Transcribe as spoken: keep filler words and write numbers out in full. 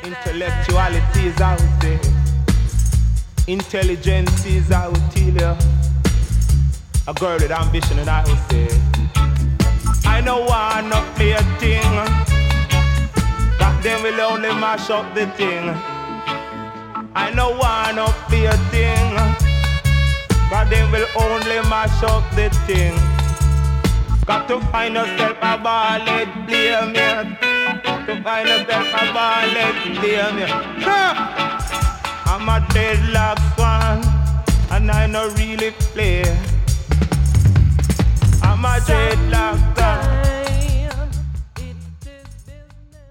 Intellectuality is out there. Intelligence is out here. A girl with ambition and I will say I know why not be a thing. That them will only mash up the thing. I know why not be a thing. That them will only mash up the thing. Got to find yourself a ballad, blame it. To find yourself a ballad, blame it. I'm a deadlock fan, and I no really play. I'm a dreadlock fan,